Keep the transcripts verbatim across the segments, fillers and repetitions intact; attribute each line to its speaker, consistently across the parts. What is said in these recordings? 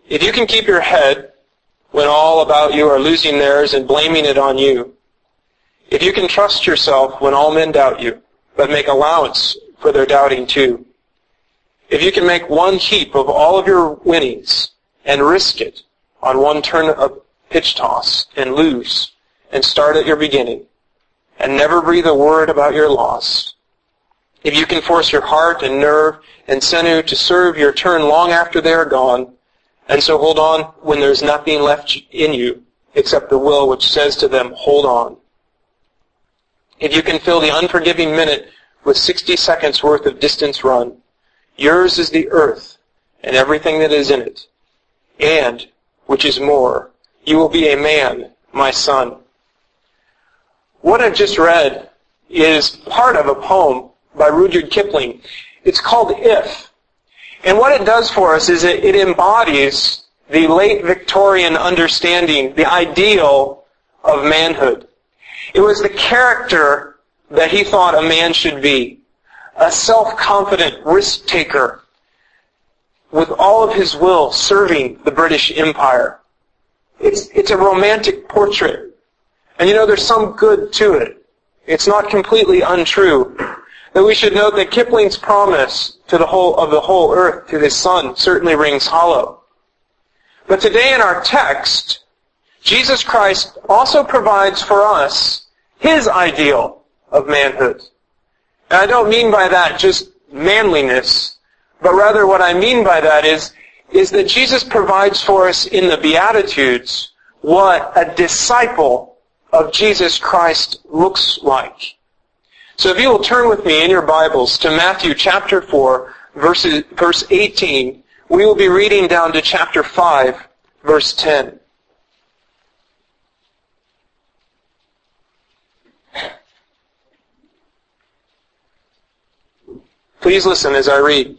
Speaker 1: If you can keep your head when all about you are losing theirs and blaming it on you, if you can trust yourself when all men doubt you, but make allowance for their doubting too, if you can make one heap of all of your winnings and risk it on one turn of pitch toss and lose and start at your beginning and never breathe a word about your loss, if you can force your heart and nerve and sinew to serve your turn long after they are gone, and so hold on when there's nothing left in you except the will which says to them, hold on. If you can fill the unforgiving minute with sixty seconds worth of distance run, yours is the earth and everything that is in it. And, which is more, you will be a man, my son. What I've just read is part of a poem by Rudyard Kipling. It's called If. And what it does for us is it, it embodies the late Victorian understanding, the ideal of manhood. It was the character that he thought a man should be. A self-confident risk-taker with all of his will serving the British Empire. It's, it's a romantic portrait. And you know, there's some good to it. It's not completely untrue. That we should note that Kipling's promise to the whole of the whole earth to his son certainly rings hollow. But today in our text, Jesus Christ also provides for us his ideal of manhood. And I don't mean by that just manliness, but rather what I mean by that is, is that Jesus provides for us in the Beatitudes what a disciple of Jesus Christ looks like. So if you will turn with me in your Bibles to Matthew chapter four, verses, verse eighteen, we will be reading down to chapter five, verse ten. Please listen as I read.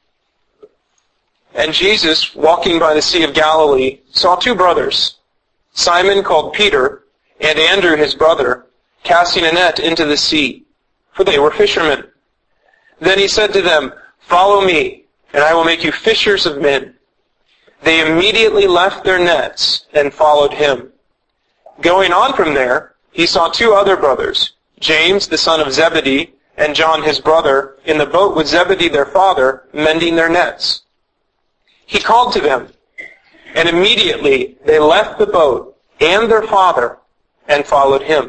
Speaker 1: And Jesus, walking by the Sea of Galilee, saw two brothers, Simon called Peter, and Andrew his brother, casting a net into the sea, for they were fishermen. Then he said to them, follow me, and I will make you fishers of men. They immediately left their nets and followed him. Going on from there, he saw two other brothers, James the son of Zebedee, and John his brother, in the boat with Zebedee their father, mending their nets. He called to them, and immediately they left the boat and their father and followed him.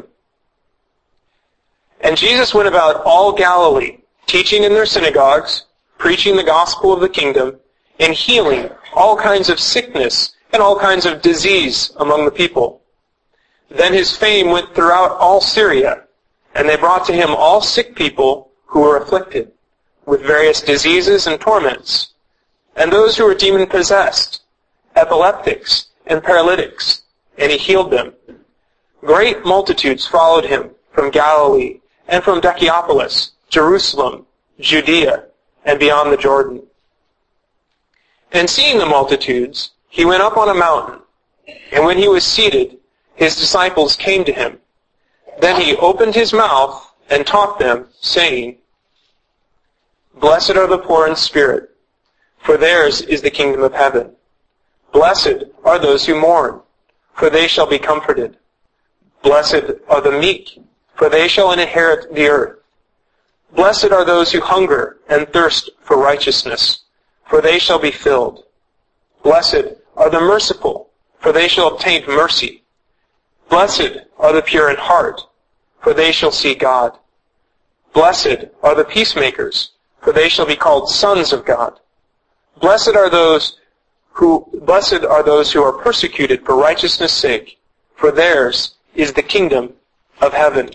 Speaker 1: And Jesus went about all Galilee, teaching in their synagogues, preaching the gospel of the kingdom, and healing all kinds of sickness and all kinds of disease among the people. Then his fame went throughout all Syria, and they brought to him all sick people who were afflicted with various diseases and torments, and those who were demon-possessed, epileptics and paralytics, and he healed them. Great multitudes followed him from Galilee and from Decapolis, Jerusalem, Judea, and beyond the Jordan. And seeing the multitudes, he went up on a mountain, and when he was seated, his disciples came to him. Then he opened his mouth and taught them, saying, Blessed are the poor in spirit, for theirs is the kingdom of heaven. Blessed are those who mourn, for they shall be comforted. Blessed are the meek, for they shall inherit the earth. Blessed are those who hunger and thirst for righteousness, for they shall be filled. Blessed are the merciful, for they shall obtain mercy. Blessed are the pure in heart, for they shall see God. Blessed are the peacemakers, for they shall be called sons of God. Blessed are those who blessed are those who are persecuted for righteousness' sake, for theirs is the kingdom of heaven.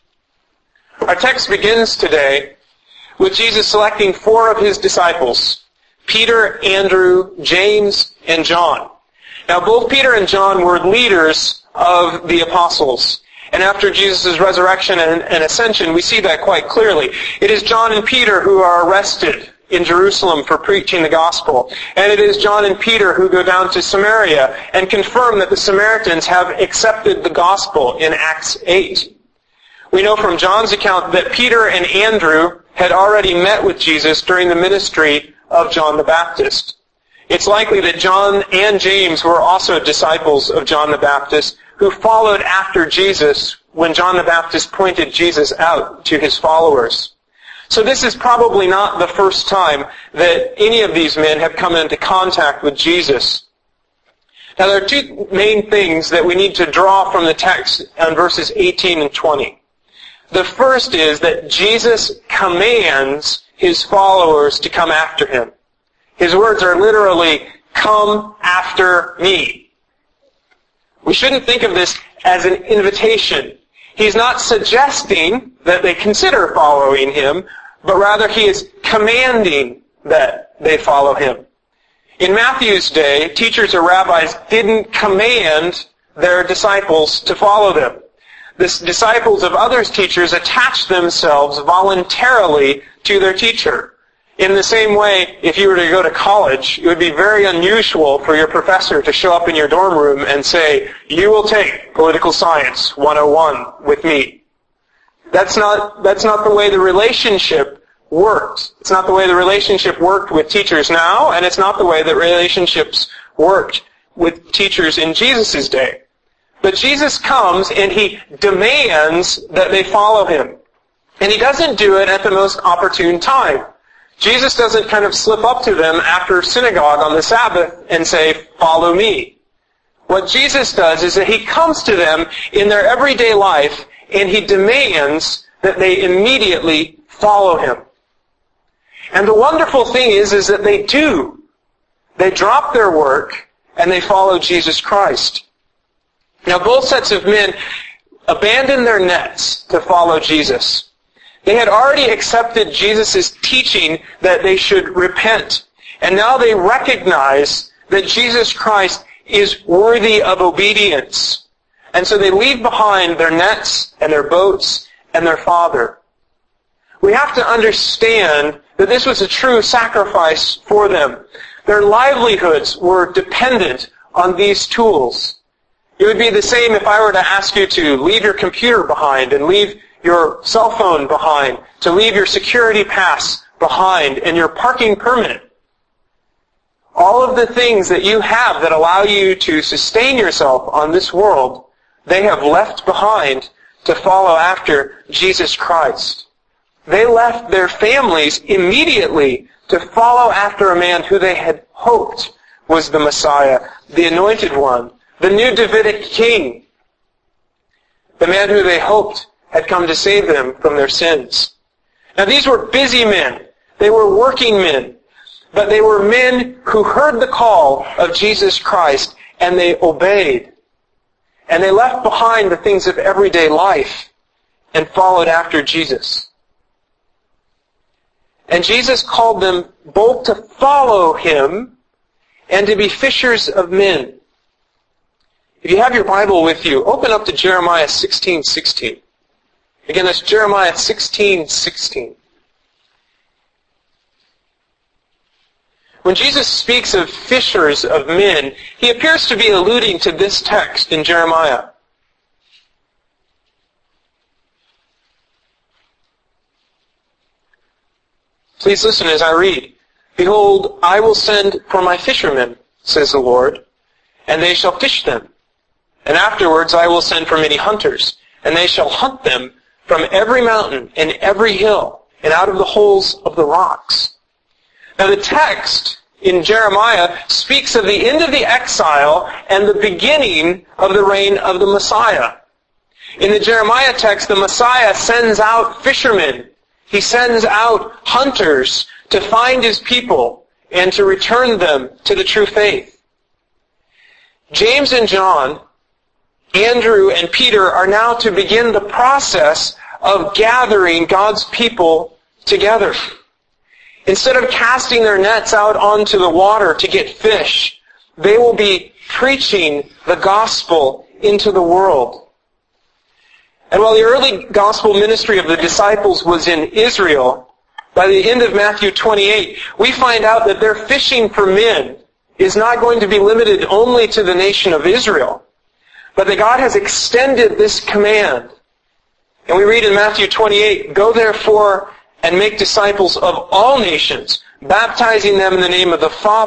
Speaker 1: Our text begins today with Jesus selecting four of his disciples, Peter, Andrew, James, and John. Now both Peter and John were leaders of the apostles. And after Jesus' resurrection and, and ascension, we see that quite clearly. It is John and Peter who are arrested in Jerusalem for preaching the gospel. And it is John and Peter who go down to Samaria and confirm that the Samaritans have accepted the gospel in Acts eight. We know from John's account that Peter and Andrew had already met with Jesus during the ministry of John the Baptist. It's likely that John and James were also disciples of John the Baptist who followed after Jesus when John the Baptist pointed Jesus out to his followers. So this is probably not the first time that any of these men have come into contact with Jesus. Now there are two main things that we need to draw from the text on verses eighteen and twenty. The first is that Jesus commands his followers to come after him. His words are literally, "Come after me." We shouldn't think of this as an invitation. He's not suggesting that they consider following him, but rather he is commanding that they follow him. In Matthew's day, teachers or rabbis didn't command their disciples to follow them. The disciples of others' teachers attached themselves voluntarily to their teacher. In the same way, if you were to go to college, it would be very unusual for your professor to show up in your dorm room and say, "You will take Political Science one oh one with me." That's not, that's not the way the relationship worked. It's not the way the relationship worked with teachers now, and it's not the way that relationships worked with teachers in Jesus' day. But Jesus comes and he demands that they follow him. And he doesn't do it at the most opportune time. Jesus doesn't kind of slip up to them after synagogue on the Sabbath and say, "Follow me." What Jesus does is that he comes to them in their everyday life and he demands that they immediately follow him. And the wonderful thing is, is that they do. They drop their work and they follow Jesus Christ. Now both sets of men abandoned their nets to follow Jesus. They had already accepted Jesus' teaching that they should repent. And now they recognize that Jesus Christ is worthy of obedience. And so they leave behind their nets and their boats and their father. We have to understand that this was a true sacrifice for them. Their livelihoods were dependent on these tools. It would be the same if I were to ask you to leave your computer behind and leave your cell phone behind, to leave your security pass behind and your parking permit. All of the things that you have that allow you to sustain yourself on this world, they have left behind to follow after Jesus Christ. They left their families immediately to follow after a man who they had hoped was the Messiah, the Anointed One, the new Davidic king, the man who they hoped had come to save them from their sins. Now these were busy men. They were working men. But they were men who heard the call of Jesus Christ and they obeyed. And they left behind the things of everyday life and followed after Jesus. And Jesus called them both to follow him and to be fishers of men. If you have your Bible with you, open up to Jeremiah sixteen sixteen. Again, that's Jeremiah sixteen sixteen. When Jesus speaks of fishers of men, he appears to be alluding to this text in Jeremiah. Please listen as I read. "Behold, I will send for my fishermen, says the Lord, and they shall fish them. And afterwards I will send for many hunters, and they shall hunt them from every mountain and every hill, and out of the holes of the rocks." Now the text in Jeremiah speaks of the end of the exile and the beginning of the reign of the Messiah. In the Jeremiah text, the Messiah sends out fishermen. He sends out hunters to find his people and to return them to the true faith. James and John, Andrew and Peter are now to begin the process of gathering God's people together. Instead of casting their nets out onto the water to get fish, they will be preaching the gospel into the world. And while the early gospel ministry of the disciples was in Israel, by the end of Matthew twenty-eight, we find out that their fishing for men is not going to be limited only to the nation of Israel, but that God has extended this command. And we read in Matthew twenty-eight, "Go therefore and make disciples of all nations, baptizing them in the name of the Father,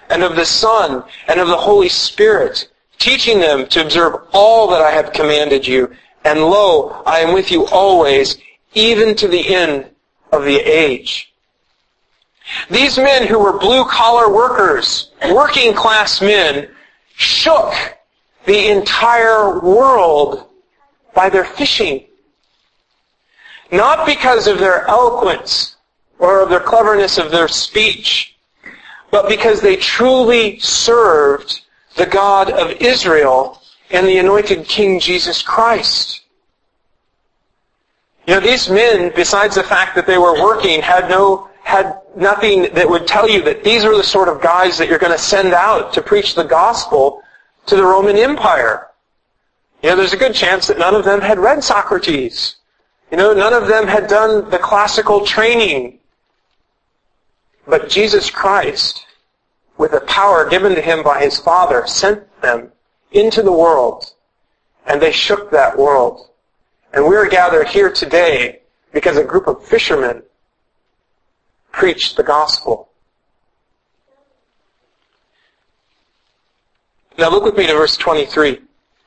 Speaker 1: and of the Son, and of the Holy Spirit, teaching them to observe all that I have commanded you. And lo, I am with you always, even to the end of the age. These men who were blue-collar workers, working-class men, shook the entire world by their fishing. Not because of their eloquence or of their cleverness of their speech, but because they truly served the God of Israel and the anointed King Jesus Christ. You know, these men, besides the fact that they were working, had no had nothing that would tell you that these are the sort of guys that you're going to send out to preach the gospel to the Roman Empire. You know, there's a good chance that none of them had read Socrates. You know, none of them had done the classical training. But Jesus Christ, with the power given to him by his Father, sent them into the world, and they shook that world. And we are gathered here today because a group of fishermen preached the gospel. Now look with me to verse twenty-three.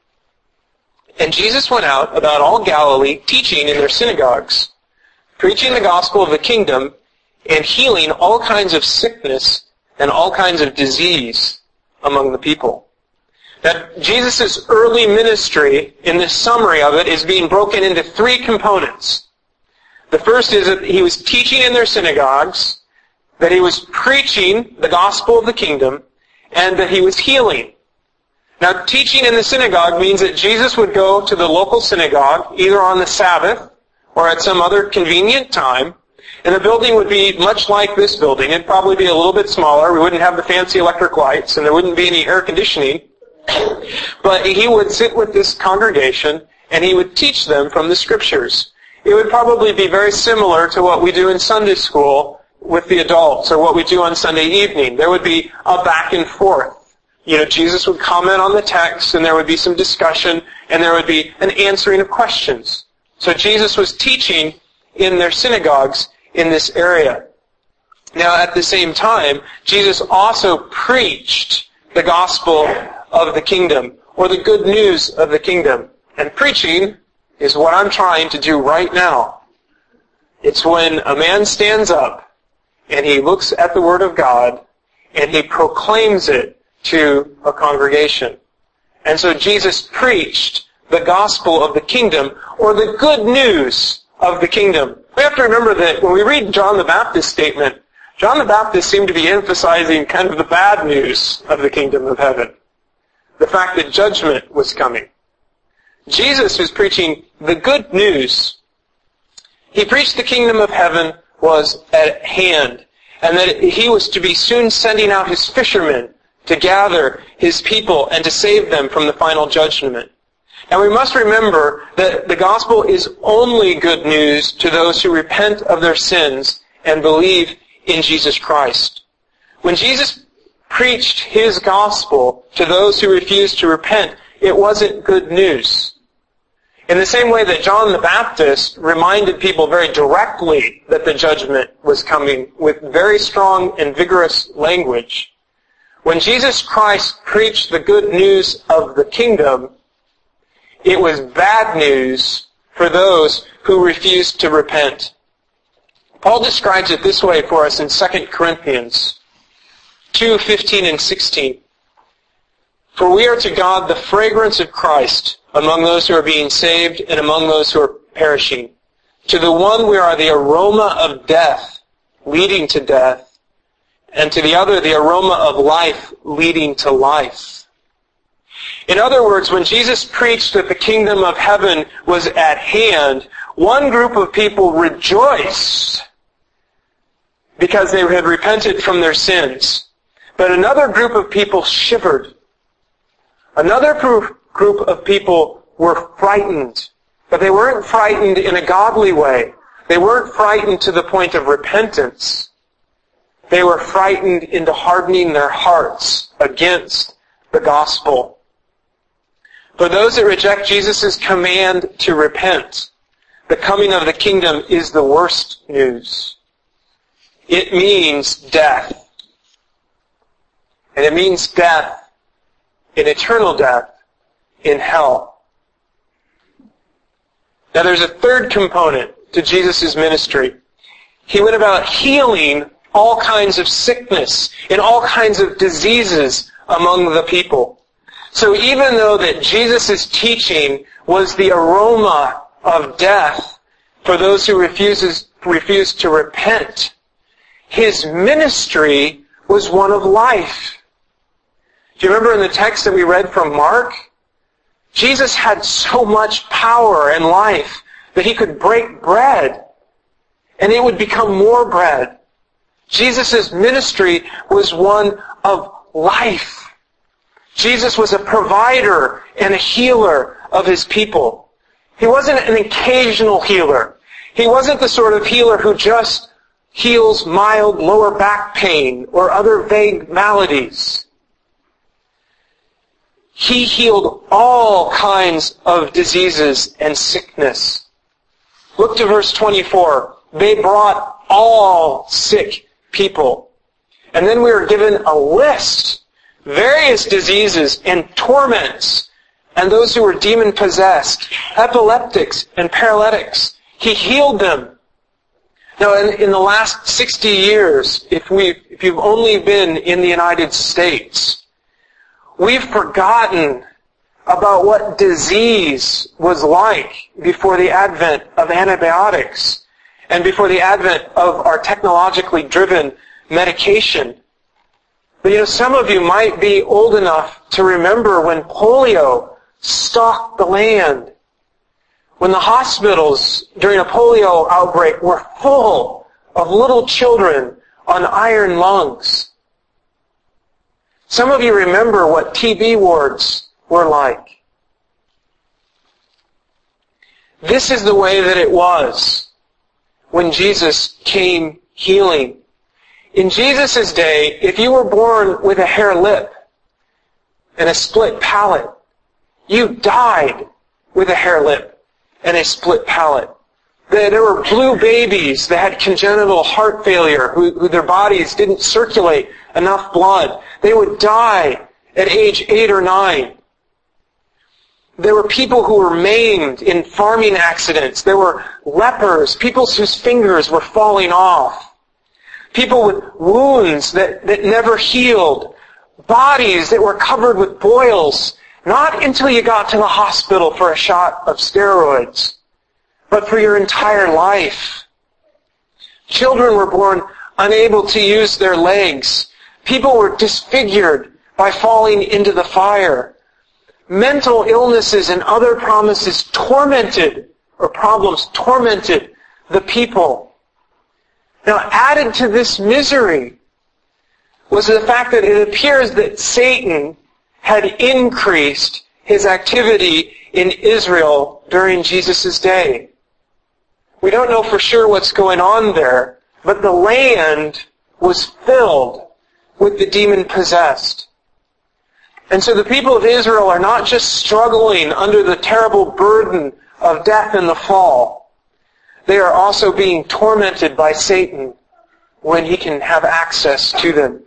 Speaker 1: And Jesus went out about all Galilee, teaching in their synagogues, preaching the gospel of the kingdom, and healing all kinds of sickness and all kinds of disease among the people. Now, Jesus' early ministry, in this summary of it, is being broken into three components. The first is that he was teaching in their synagogues, that he was preaching the gospel of the kingdom, and that he was healing. Now, teaching in the synagogue means that Jesus would go to the local synagogue, either on the Sabbath or at some other convenient time, and the building would be much like this building. It'd probably be a little bit smaller. We wouldn't have the fancy electric lights, and there wouldn't be any air conditioning. But he would sit with this congregation, and he would teach them from the Scriptures. It would probably be very similar to what we do in Sunday school with the adults, or what we do on Sunday evening. There would be a back and forth. You know, Jesus would comment on the text, and there would be some discussion, and there would be an answering of questions. So Jesus was teaching in their synagogues in this area. Now, at the same time, Jesus also preached the gospel of the kingdom, or the good news of the kingdom. And preaching is what I'm trying to do right now. It's when a man stands up, and he looks at the Word of God, and he proclaims it to a congregation. And so Jesus preached the gospel of the kingdom, or the good news of the kingdom. We have to remember that when we read John the Baptist's statement, John the Baptist seemed to be emphasizing kind of the bad news of the kingdom of heaven. The fact that judgment was coming. Jesus was preaching the good news. He preached the kingdom of heaven was at hand, and that he was to be soon sending out his fishermen to gather his people and to save them from the final judgment. And we must remember that the gospel is only good news to those who repent of their sins and believe in Jesus Christ. When Jesus preached his gospel to those who refused to repent, it wasn't good news. In the same way that John the Baptist reminded people very directly that the judgment was coming with very strong and vigorous language, when Jesus Christ preached the good news of the kingdom, it was bad news for those who refused to repent. Paul describes it this way for us in Second Corinthians two, fifteen and sixteen. For we are to God the fragrance of Christ among those who are being saved and among those who are perishing. To the one we are the aroma of death, leading to death, and to the other the aroma of life, leading to life. In other words, when Jesus preached that the kingdom of heaven was at hand, one group of people rejoiced because they had repented from their sins. But another group of people shivered. Another group of people were frightened. But they weren't frightened in a godly way. They weren't frightened to the point of repentance. They were frightened into hardening their hearts against the gospel. For those that reject Jesus' command to repent, the coming of the kingdom is the worst news. It means death. And it means death, an eternal death, in hell. Now there's a third component to Jesus' ministry. He went about healing all kinds of sickness and all kinds of diseases among the people. So even though that Jesus' teaching was the aroma of death for those who refuses, refuse to repent, his ministry was one of life. Do you remember in the text that we read from Mark? Jesus had so much power and life that he could break bread and it would become more bread. Jesus' ministry was one of life. Jesus was a provider and a healer of his people. He wasn't an occasional healer. He wasn't the sort of healer who just heals mild lower back pain or other vague maladies. He healed all kinds of diseases and sickness. Look to verse twenty-four. They brought all sick people. And then we were given a list, various diseases and torments, and those who were demon-possessed, epileptics and paralytics. He healed them. Now, in, in the last sixty years, if we, if you've only been in the United States, we've forgotten about what disease was like before the advent of antibiotics and before the advent of our technologically driven medication. But you know, some of you might be old enough to remember when polio stalked the land, when the hospitals during a polio outbreak were full of little children on iron lungs. Some of you remember what T B wards were like. This is the way that it was when Jesus came healing. In Jesus' day, if you were born with a hair lip and a split palate, you died with a hair lip and a split palate. There were blue babies that had congenital heart failure, who, who their bodies didn't circulate enough blood. They would die at age eight or nine. There were people who were maimed in farming accidents. There were lepers, people whose fingers were falling off. People with wounds that, that never healed. Bodies that were covered with boils, not until you got to the hospital for a shot of steroids, but for your entire life. Children were born unable to use their legs. People were disfigured by falling into the fire. Mental illnesses and other promises tormented, or problems tormented the people. Now, added to this misery was the fact that it appears that Satan had increased his activity in Israel during Jesus' day. We don't know for sure what's going on there, but the land was filled with the demon-possessed. And so the people of Israel are not just struggling under the terrible burden of death and the fall. They are also being tormented by Satan when he can have access to them.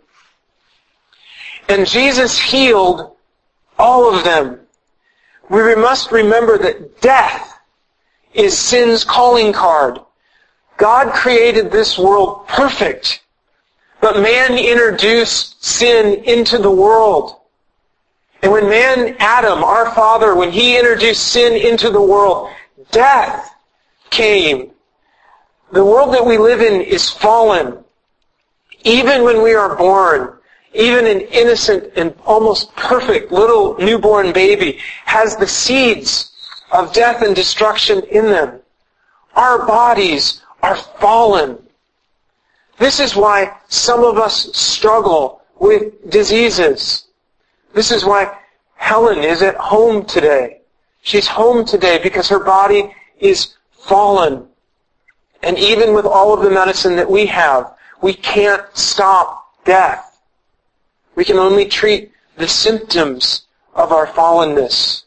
Speaker 1: And Jesus healed all of them. We must remember that death is sin's calling card. God created this world perfect, but man introduced sin into the world. And when man, Adam, our father, when he introduced sin into the world, death came. The world that we live in is fallen. Even when we are born, even an innocent and almost perfect little newborn baby has the seeds of death and destruction in them. Our bodies are fallen. This is why some of us struggle with diseases. This is why Helen is at home today. She's home today because her body is fallen. And even with all of the medicine that we have, we can't stop death. We can only treat the symptoms of our fallenness.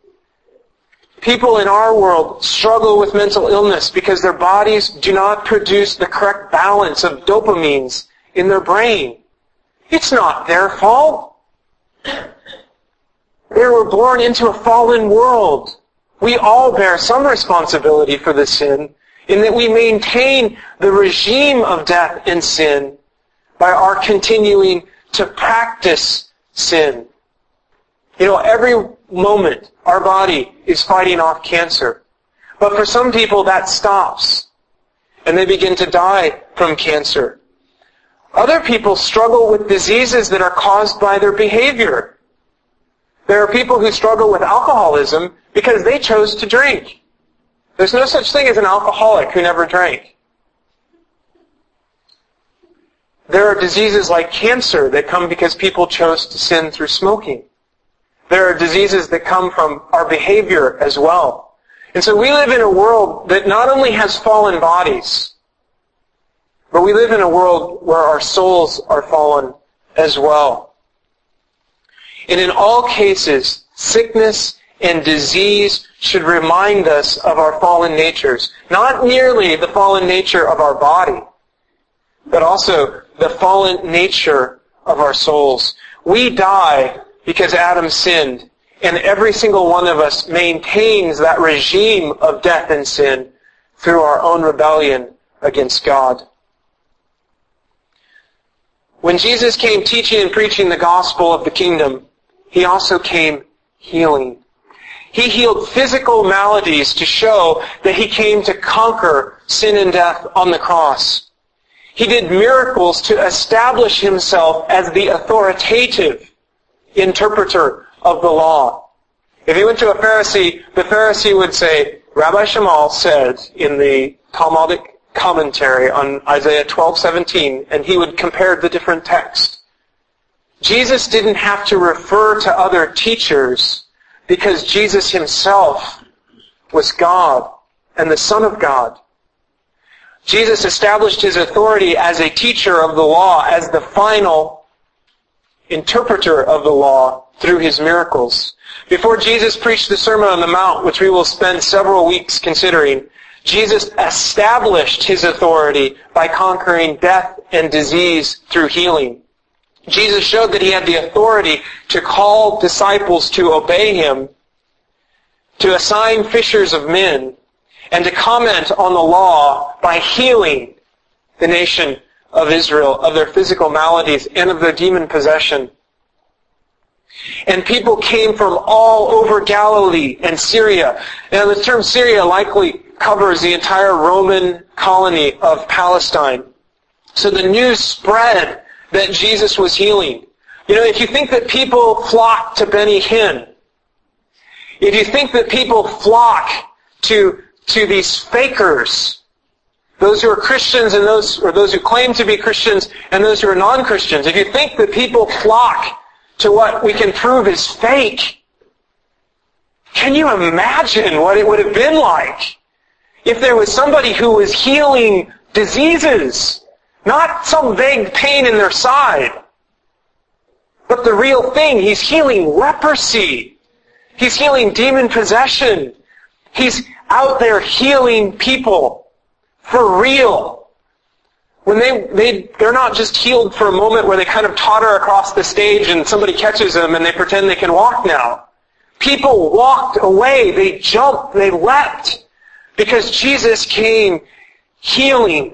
Speaker 1: People in our world struggle with mental illness because their bodies do not produce the correct balance of dopamines in their brain. It's not their fault. They were born into a fallen world. We all bear some responsibility for the sin, in that we maintain the regime of death and sin by our continuing to practice sin. You know, every moment our body is fighting off cancer. But for some people that stops, and they begin to die from cancer. Other people struggle with diseases that are caused by their behavior. There are people who struggle with alcoholism because they chose to drink. There's no such thing as an alcoholic who never drank. There are diseases like cancer that come because people chose to sin through smoking. There are diseases that come from our behavior as well. And so we live in a world that not only has fallen bodies, but we live in a world where our souls are fallen as well. And in all cases, sickness and disease should remind us of our fallen natures. Not merely the fallen nature of our body, but also the fallen nature of our souls. We die because Adam sinned, and every single one of us maintains that regime of death and sin through our own rebellion against God. When Jesus came teaching and preaching the gospel of the kingdom, He also came healing. He healed physical maladies to show that He came to conquer sin and death on the cross. He did miracles to establish Himself as the authoritative interpreter of the law. If you went to a Pharisee, the Pharisee would say, Rabbi Shammai said in the Talmudic commentary on Isaiah twelve seventeen, and he would compare the different texts. Jesus didn't have to refer to other teachers because Jesus Himself was God and the Son of God. Jesus established His authority as a teacher of the law, as the final interpreter of the law through His miracles. Before Jesus preached the Sermon on the Mount, which we will spend several weeks considering, Jesus established His authority by conquering death and disease through healing. Jesus showed that He had the authority to call disciples to obey Him, to assign fishers of men, and to comment on the law by healing the nation of Israel of their physical maladies and of their demon possession. And people came from all over Galilee and Syria. Now the term Syria likely covers the entire Roman colony of Palestine. So the news spread that Jesus was healing. You know, if you think that people flock to Benny Hinn, if you think that people flock to, to these fakers, those who are Christians and those, or those who claim to be Christians and those who are non-Christians, if you think that people flock to what we can prove is fake, can you imagine what it would have been like if there was somebody who was healing diseases, not some vague pain in their side, but the real thing? He's healing leprosy. He's healing demon possession. He's out there healing people. For real. When they, they, they're not just healed for a moment where they kind of totter across the stage and somebody catches them and they pretend they can walk now. People walked away. They jumped. They leapt. Because Jesus came healing.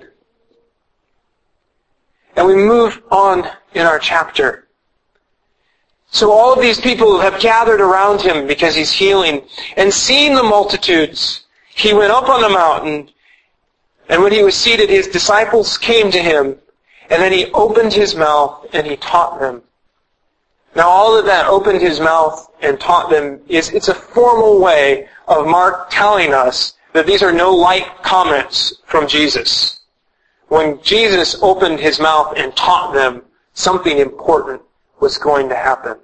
Speaker 1: And we move on in our chapter. So all of these people have gathered around Him because He's healing. And seeing the multitudes, He went up on the mountain. And when He was seated, His disciples came to Him, and then He opened His mouth and He taught them. Now all of that opened His mouth and taught them is, it's a formal way of Mark telling us that these are no light comments from Jesus. When Jesus opened His mouth and taught them, something important was going to happen.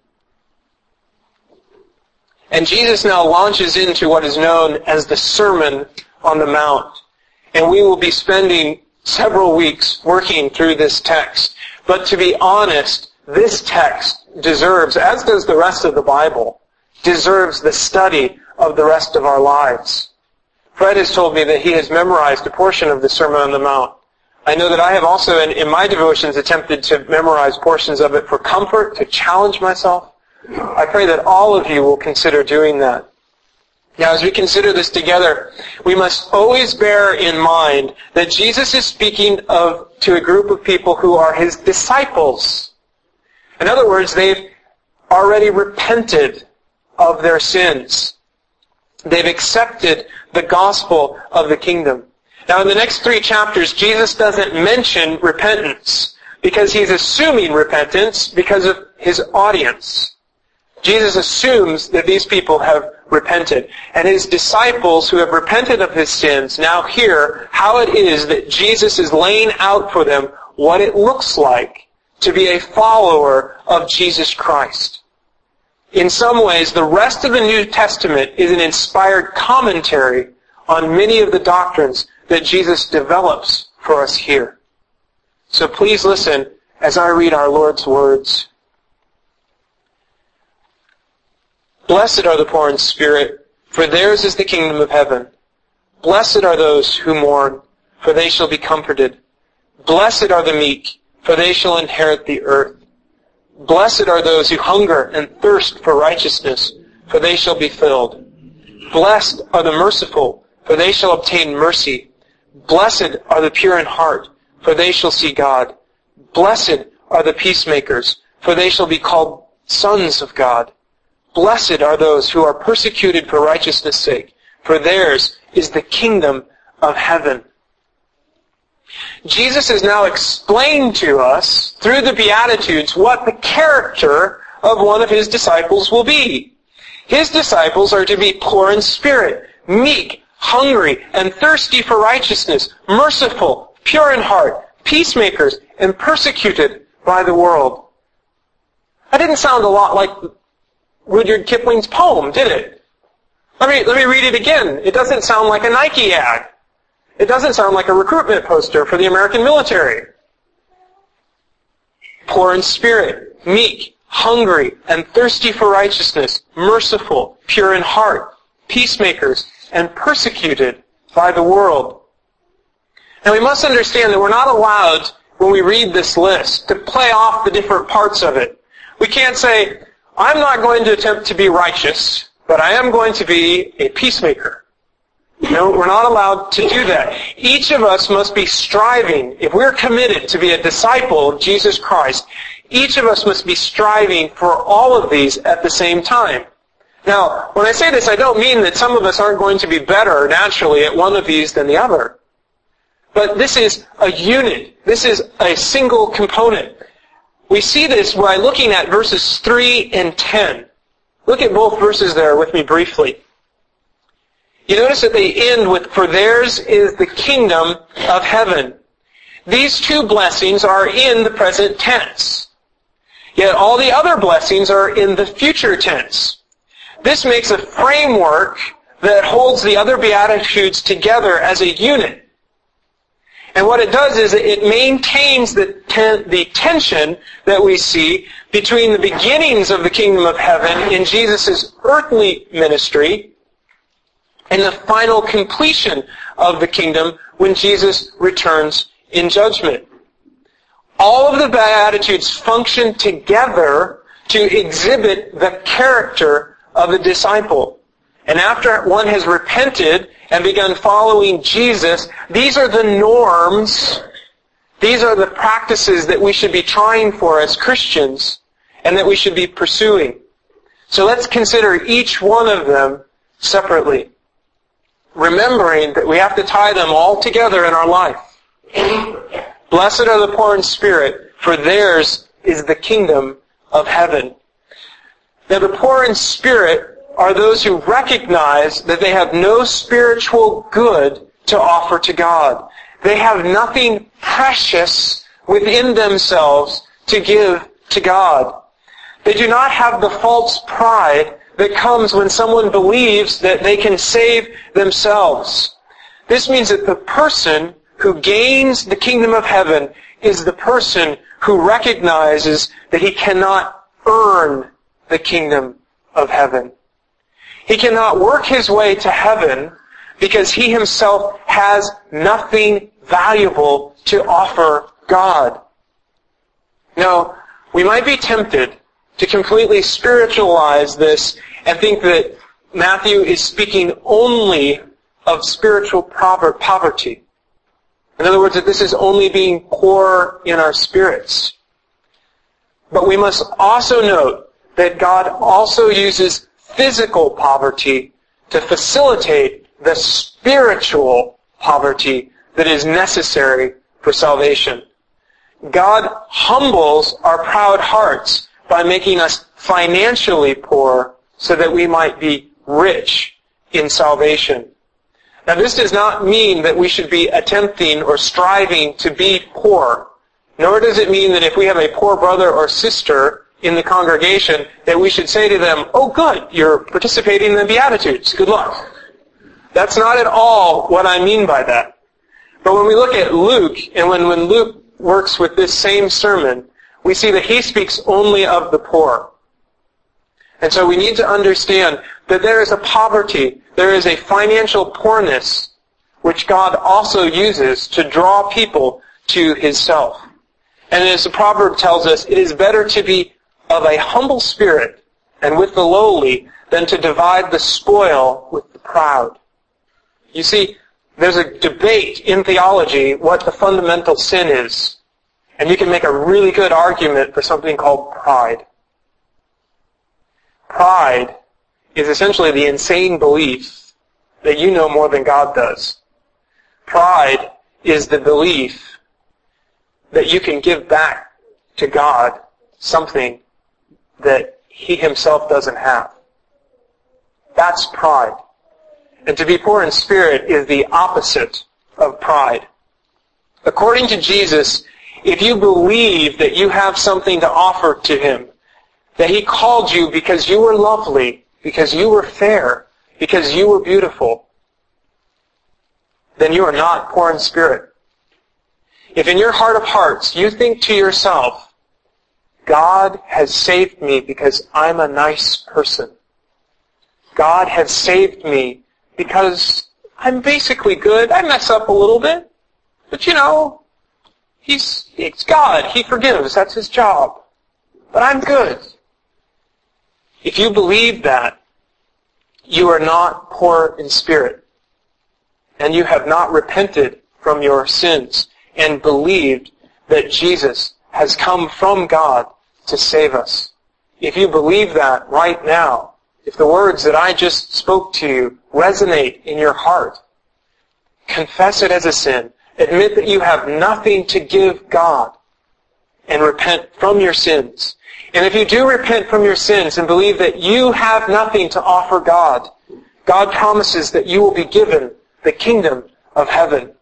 Speaker 1: And Jesus now launches into what is known as the Sermon on the Mount. And we will be spending several weeks working through this text. But to be honest, this text deserves, as does the rest of the Bible, deserves the study of the rest of our lives. Fred has told me that he has memorized a portion of the Sermon on the Mount. I know that I have also, in, in my devotions, attempted to memorize portions of it for comfort, to challenge myself. I pray that all of you will consider doing that. Now, as we consider this together, we must always bear in mind that Jesus is speaking of to a group of people who are His disciples. In other words, they've already repented of their sins. They've accepted the gospel of the kingdom. Now, in the next three chapters, Jesus doesn't mention repentance because He's assuming repentance because of His audience. Jesus assumes that these people have repented. And His disciples who have repented of His sins now hear how it is that Jesus is laying out for them what it looks like to be a follower of Jesus Christ. In some ways, the rest of the New Testament is an inspired commentary on many of the doctrines that Jesus develops for us here. So please listen as I read our Lord's words. Blessed are the poor in spirit, for theirs is the kingdom of heaven. Blessed are those who mourn, for they shall be comforted. Blessed are the meek, for they shall inherit the earth. Blessed are those who hunger and thirst for righteousness, for they shall be filled. Blessed are the merciful, for they shall obtain mercy. Blessed are the pure in heart, for they shall see God. Blessed are the peacemakers, for they shall be called sons of God. Blessed are those who are persecuted for righteousness' sake, for theirs is the kingdom of heaven. Jesus has now explained to us, through the Beatitudes, what the character of one of His disciples will be. His disciples are to be poor in spirit, meek, hungry, and thirsty for righteousness, merciful, pure in heart, peacemakers, and persecuted by the world. That didn't sound a lot like Rudyard Kipling's poem, did it? Let me, let me read it again. It doesn't sound like a Nike ad. It doesn't sound like a recruitment poster for the American military. Poor in spirit, meek, hungry, and thirsty for righteousness, merciful, pure in heart, peacemakers, and persecuted by the world. Now we must understand that we're not allowed, when we read this list, to play off the different parts of it. We can't say, I'm not going to attempt to be righteous, but I am going to be a peacemaker. No, we're not allowed to do that. Each of us must be striving, if we're committed to be a disciple of Jesus Christ, each of us must be striving for all of these at the same time. Now, when I say this, I don't mean that some of us aren't going to be better naturally at one of these than the other. But this is a unit. This is a single component. We see this by looking at verses three and ten. Look at both verses there with me briefly. You notice that they end with, for theirs is the kingdom of heaven. These two blessings are in the present tense. Yet all the other blessings are in the future tense. This makes a framework that holds the other Beatitudes together as a unit. And what it does is it maintains the, ten, the tension that we see between the beginnings of the kingdom of heaven in Jesus' earthly ministry and the final completion of the kingdom when Jesus returns in judgment. All of the Beatitudes function together to exhibit the character of a disciple. And after one has repented and begun following Jesus, these are the norms, these are the practices that we should be trying for as Christians and that we should be pursuing. So let's consider each one of them separately, remembering that we have to tie them all together in our life. Blessed are the poor in spirit, for theirs is the kingdom of heaven. Now the poor in spirit are those who recognize that they have no spiritual good to offer to God. They have nothing precious within themselves to give to God. They do not have the false pride that comes when someone believes that they can save themselves. This means that the person who gains the kingdom of heaven is the person who recognizes that he cannot earn the kingdom of heaven. He cannot work his way to heaven because he himself has nothing valuable to offer God. Now, we might be tempted to completely spiritualize this and think that Matthew is speaking only of spiritual poverty. In other words, that this is only being poor in our spirits. But we must also note that God also uses physical poverty to facilitate the spiritual poverty that is necessary for salvation. God humbles our proud hearts by making us financially poor so that we might be rich in salvation. Now, this does not mean that we should be attempting or striving to be poor, nor does it mean that if we have a poor brother or sister in the congregation that we should say to them, "Oh, good, you're participating in the Beatitudes. Good luck." That's not at all what I mean by that. But when we look at Luke, and when, when Luke works with this same sermon, we see that he speaks only of the poor. And so we need to understand that there is a poverty, there is a financial poorness, which God also uses to draw people to His self. And as the proverb tells us, it is better to be of a humble spirit and with the lowly than to divide the spoil with the proud. You see, there's a debate in theology what the fundamental sin is. And you can make a really good argument for something called pride. Pride is essentially the insane belief that you know more than God does. Pride is the belief that you can give back to God something that He Himself doesn't have. That's pride. And to be poor in spirit is the opposite of pride. According to Jesus, if you believe that you have something to offer to Him, that He called you because you were lovely, because you were fair, because you were beautiful, then you are not poor in spirit. If in your heart of hearts you think to yourself, God has saved me because I'm a nice person. God has saved me because I'm basically good. I mess up a little bit. But you know, He's, it's God. He forgives. That's His job. But I'm good. If you believe that, you are not poor in spirit. And you have not repented from your sins and believed that Jesus has come from God to save us. If you believe that right now, if the words that I just spoke to you resonate in your heart, confess it as a sin. Admit that you have nothing to give God and repent from your sins. And if you do repent from your sins and believe that you have nothing to offer God, God promises that you will be given the kingdom of heaven.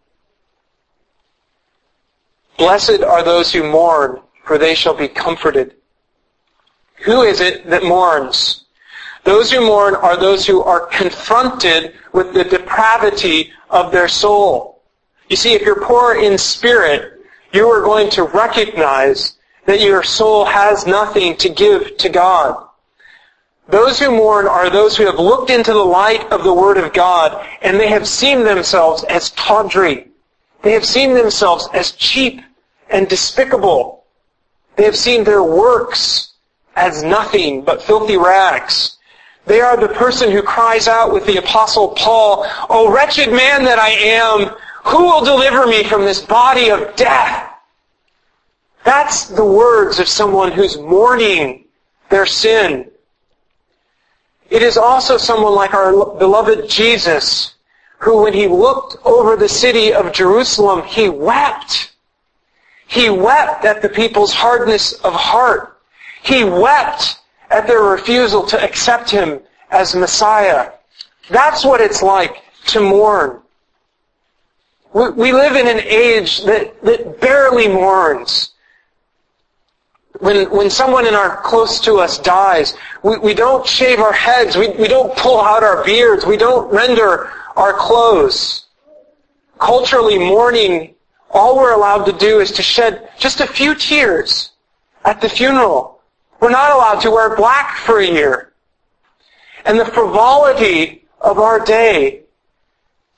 Speaker 1: Blessed are those who mourn, for they shall be comforted. Who is it that mourns? Those who mourn are those who are confronted with the depravity of their soul. You see, if you're poor in spirit, you are going to recognize that your soul has nothing to give to God. Those who mourn are those who have looked into the light of the Word of God, and they have seen themselves as tawdry. They have seen themselves as cheap and despicable. They have seen their works as nothing but filthy rags. They are the person who cries out with the Apostle Paul, "O wretched man that I am, who will deliver me from this body of death?" That's the words of someone who's mourning their sin. It is also someone like our beloved Jesus, who when He looked over the city of Jerusalem, He wept. He wept at the people's hardness of heart. He wept at their refusal to accept Him as Messiah. That's what it's like to mourn. We, we live in an age that, that barely mourns. When, when someone in our close to us dies, we, we don't shave our heads, we, we don't pull out our beards, we don't render our clothes. Culturally, mourning, all we're allowed to do is to shed just a few tears at the funeral. We're not allowed to wear black for a year. And the frivolity of our day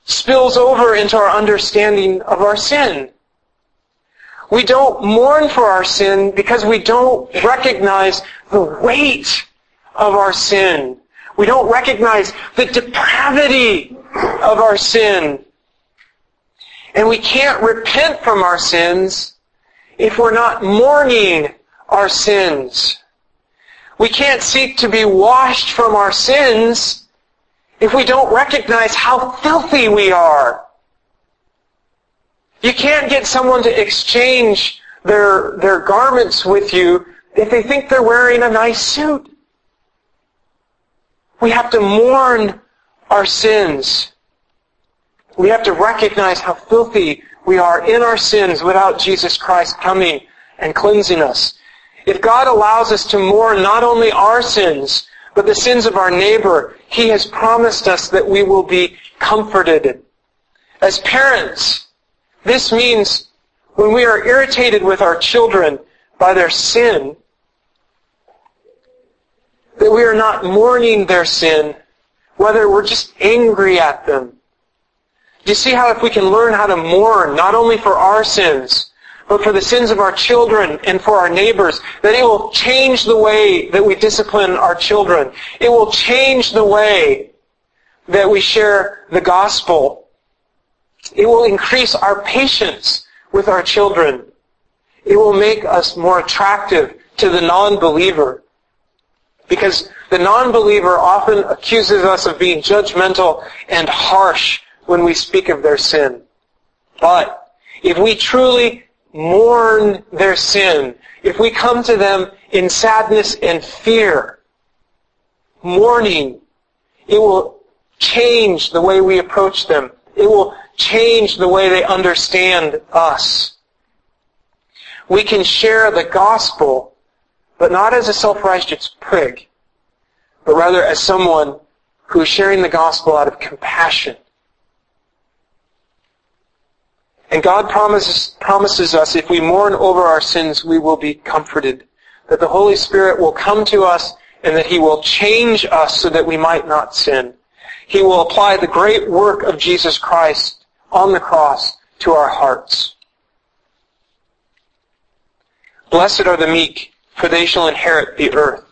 Speaker 1: spills over into our understanding of our sin. We don't mourn for our sin because we don't recognize the weight of our sin. We don't recognize the depravity of our sin. And we can't repent from our sins if we're not mourning our sins. We can't seek to be washed from our sins if we don't recognize how filthy we are. You can't get someone to exchange their, their garments with you if they think they're wearing a nice suit. We have to mourn our sins. We have to recognize how filthy we are in our sins without Jesus Christ coming and cleansing us. If God allows us to mourn not only our sins, but the sins of our neighbor, He has promised us that we will be comforted. As parents, this means when we are irritated with our children by their sin, that we are not mourning their sin, whether we're just angry at them. Do you see how if we can learn how to mourn, not only for our sins, but for the sins of our children and for our neighbors, that it will change the way that we discipline our children. It will change the way that we share the gospel. It will increase our patience with our children. It will make us more attractive to the non-believer. Because the non-believer often accuses us of being judgmental and harsh when we speak of their sin. But if we truly mourn their sin, if we come to them in sadness and fear, mourning, it will change the way we approach them. It will change the way they understand us. We can share the gospel, but not as a self-righteous prig, but rather as someone who is sharing the gospel out of compassion. And God promises, promises us if we mourn over our sins, we will be comforted. That the Holy Spirit will come to us and that He will change us so that we might not sin. He will apply the great work of Jesus Christ on the cross to our hearts. Blessed are the meek, for they shall inherit the earth.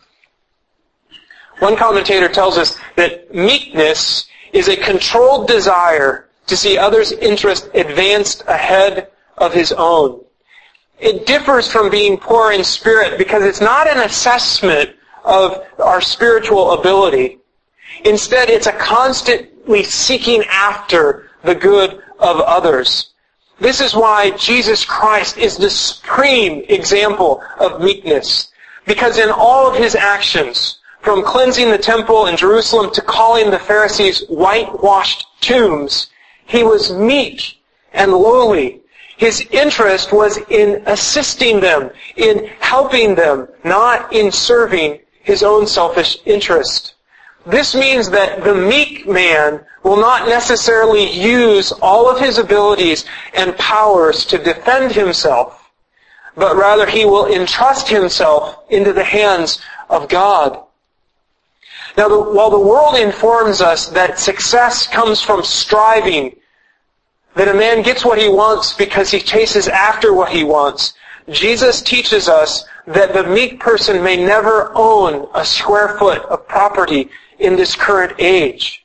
Speaker 1: One commentator tells us that meekness is a controlled desire to see others' interest advanced ahead of his own. It differs from being poor in spirit because it's not an assessment of our spiritual ability. Instead, it's a constantly seeking after the good of others. This is why Jesus Christ is the supreme example of meekness. Because in all of His actions, from cleansing the temple in Jerusalem to calling the Pharisees whitewashed tombs, He was meek and lowly. His interest was in assisting them, in helping them, not in serving His own selfish interest. This means that the meek man will not necessarily use all of his abilities and powers to defend himself, but rather he will entrust himself into the hands of God. Now, the, while the world informs us that success comes from striving, that a man gets what he wants because he chases after what he wants, Jesus teaches us that the meek person may never own a square foot of property in this current age.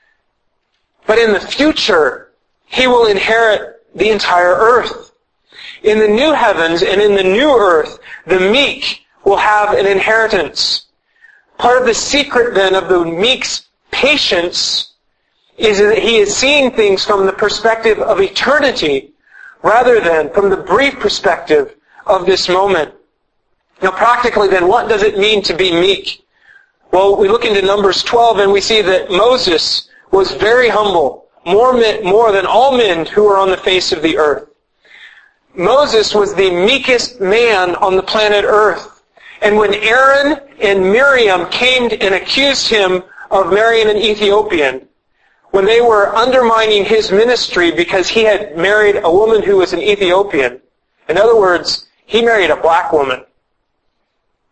Speaker 1: But in the future, he will inherit the entire earth. In the new heavens and in the new earth, the meek will have an inheritance. Part of the secret then of the meek's patience is that he is seeing things from the perspective of eternity rather than from the brief perspective of this moment. Now practically then, what does it mean to be meek? Well, we look into Numbers twelve and we see that Moses was very humble, more, men, more than all men who were on the face of the earth. Moses was the meekest man on the planet earth. And when Aaron and Miriam came and accused him of marrying an Ethiopian, when they were undermining his ministry because he had married a woman who was an Ethiopian, in other words, he married a black woman.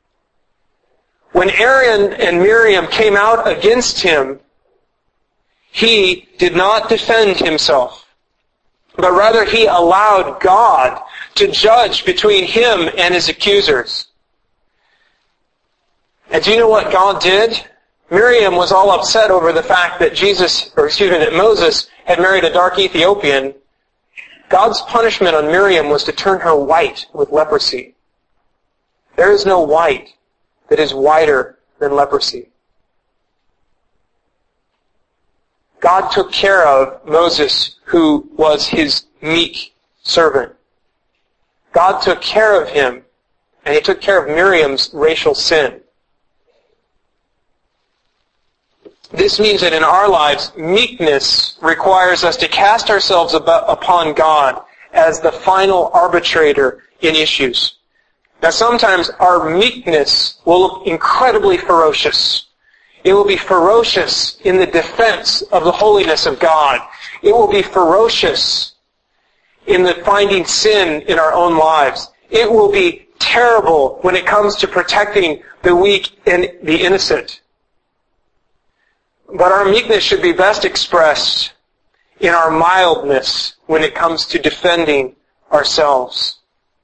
Speaker 1: When Aaron and Miriam came out against him, he did not defend himself, but rather he allowed God to judge between him and his accusers. And do you know what God did? Miriam was all upset over the fact that Jesus, or excuse me, that Moses had married a dark Ethiopian. God's punishment on Miriam was to turn her white with leprosy. There is no white that is whiter than leprosy. God took care of Moses, who was his meek servant. God took care of him, and he took care of Miriam's racial sin. This means that in our lives, meekness requires us to cast ourselves upon God as the final arbitrator in issues. Now sometimes our meekness will look incredibly ferocious. It will be ferocious in the defense of the holiness of God. It will be ferocious in the finding sin in our own lives. It will be terrible when it comes to protecting the weak and the innocent. But our meekness should be best expressed in our mildness when it comes to defending ourselves.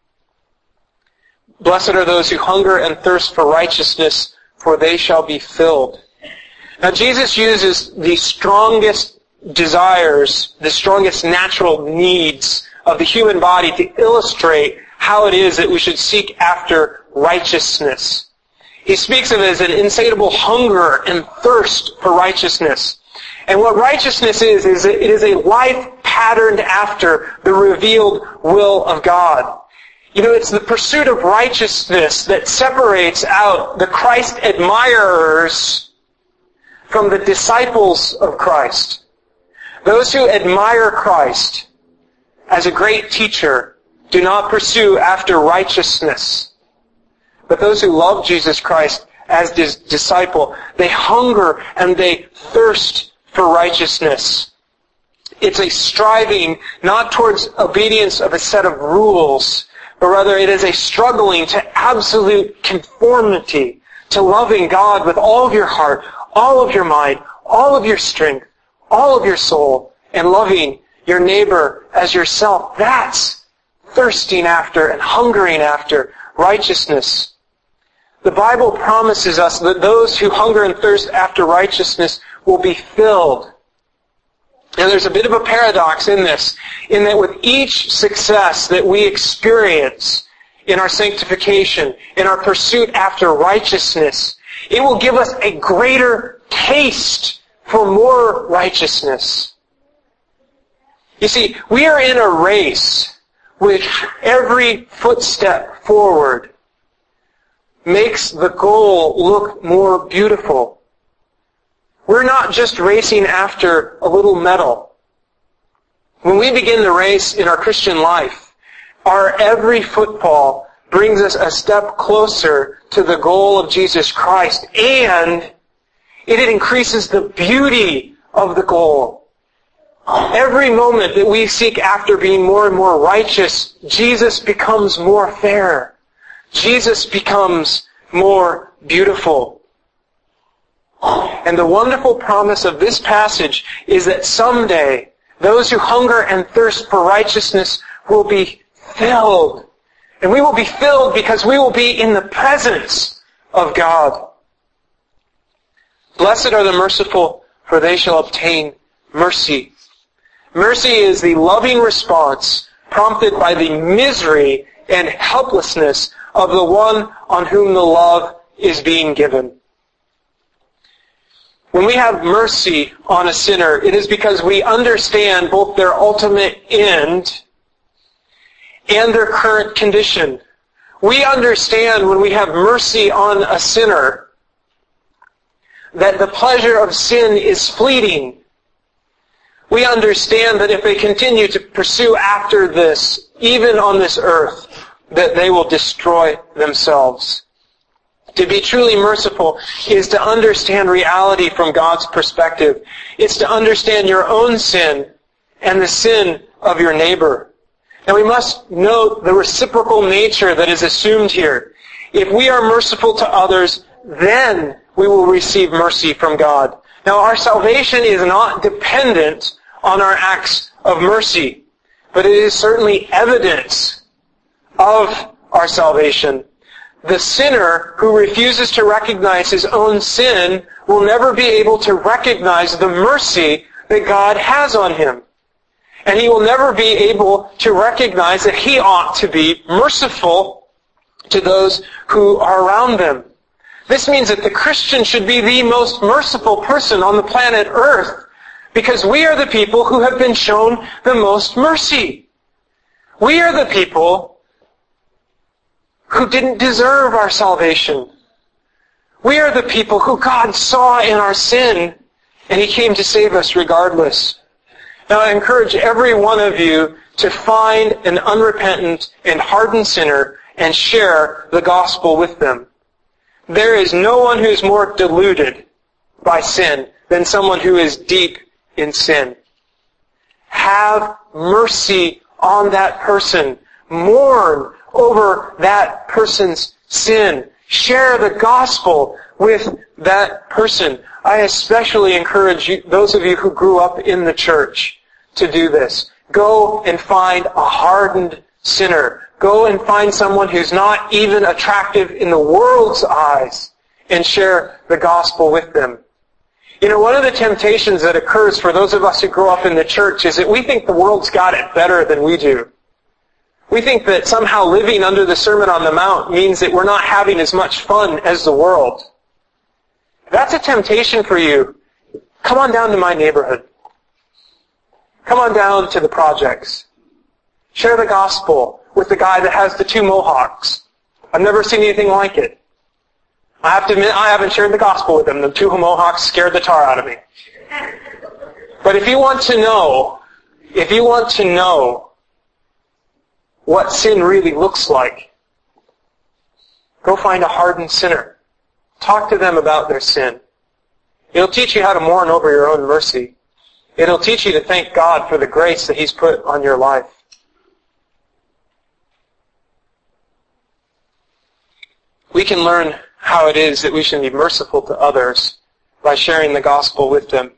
Speaker 1: Blessed are those who hunger and thirst for righteousness, for they shall be filled. Now Jesus uses the strongest desires, the strongest natural needs of the human body to illustrate how it is that we should seek after righteousness. He speaks of it as an insatiable hunger and thirst for righteousness. And what righteousness is, is it is a life patterned after the revealed will of God. You know, it's the pursuit of righteousness that separates out the Christ admirers from the disciples of Christ. Those who admire Christ as a great teacher do not pursue after righteousness. But those who love Jesus Christ as his disciple, they hunger and they thirst for righteousness. It's a striving not towards obedience of a set of rules, but rather it is a struggling to absolute conformity, to loving God with all of your heart, all of your mind, all of your strength, all of your soul, and loving your neighbor as yourself. That's thirsting after and hungering after righteousness. The Bible promises us that those who hunger and thirst after righteousness will be filled. Now there's a bit of a paradox in this, in that with each success that we experience in our sanctification, in our pursuit after righteousness, it will give us a greater taste for more righteousness. You see, we are in a race which every footstep forward makes the goal look more beautiful. We're not just racing after a little medal. When we begin the race in our Christian life, our every footfall brings us a step closer to the goal of Jesus Christ, and it increases the beauty of the goal. Every moment that we seek after being more and more righteous, Jesus becomes more fair. Jesus becomes more beautiful. And the wonderful promise of this passage is that someday those who hunger and thirst for righteousness will be filled. And we will be filled because we will be in the presence of God. Blessed are the merciful, for they shall obtain mercy. Mercy is the loving response prompted by the misery and helplessness of the one on whom the love is being given. When we have mercy on a sinner, it is because we understand both their ultimate end and their current condition. We understand when we have mercy on a sinner that the pleasure of sin is fleeting. We understand that if they continue to pursue after this, even on this earth, that they will destroy themselves. To be truly merciful is to understand reality from God's perspective. It's to understand your own sin and the sin of your neighbor. Now we must note the reciprocal nature that is assumed here. If we are merciful to others, then we will receive mercy from God. Now, our salvation is not dependent on our acts of mercy, but it is certainly evidence of our salvation. The sinner who refuses to recognize his own sin will never be able to recognize the mercy that God has on him. And he will never be able to recognize that he ought to be merciful to those who are around them. This means that the Christian should be the most merciful person on the planet Earth, because we are the people who have been shown the most mercy. We are the people who didn't deserve our salvation. We are the people who God saw in our sin, and He came to save us regardless. Now, I encourage every one of you to find an unrepentant and hardened sinner and share the gospel with them. There is no one who is more deluded by sin than someone who is deep in sin. Have mercy on that person. Mourn over that person's sin. Share the gospel with that person. I especially encourage you, those of you who grew up in the church, to do this. Go and find a hardened sinner. Go and find someone who's not even attractive in the world's eyes and share the gospel with them. You know, one of the temptations that occurs for those of us who grow up in the church is that we think the world's got it better than we do. We think that somehow living under the Sermon on the Mount means that we're not having as much fun as the world. If that's a temptation for you, come on down to my neighborhood. Come on down to the projects. Share the gospel with the guy that has the two mohawks. I've never seen anything like it. I have to admit, I haven't shared the gospel with them. The two mohawks scared the tar out of me. But if you want to know, if you want to know what sin really looks like, go find a hardened sinner. Talk to them about their sin. It'll teach you how to mourn over your own mercy. It'll teach you to thank God for the grace that He's put on your life. We can learn how it is that we should be merciful to others by sharing the gospel with them.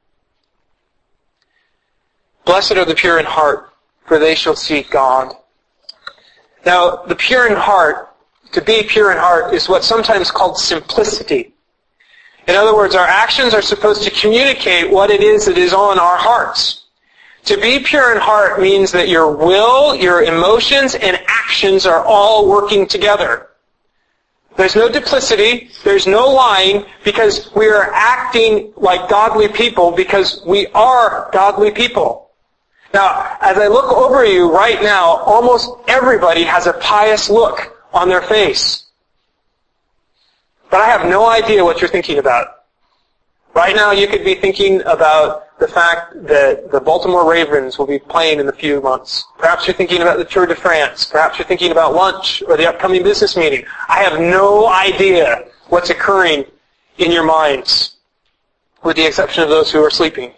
Speaker 1: Blessed are the pure in heart, for they shall see God. Now, the pure in heart, to be pure in heart, is what's sometimes called simplicity. In other words, our actions are supposed to communicate what it is that is on our hearts. To be pure in heart means that your will, your emotions, and actions are all working together. There's no duplicity, there's no lying, because we are acting like godly people because we are godly people. Now, as I look over you right now, almost everybody has a pious look on their face. But I have no idea what you're thinking about. Right now you could be thinking about the fact that the Baltimore Ravens will be playing in a few months. Perhaps you're thinking about the Tour de France. Perhaps you're thinking about lunch or the upcoming business meeting. I have no idea what's occurring in your minds, with the exception of those who are sleeping.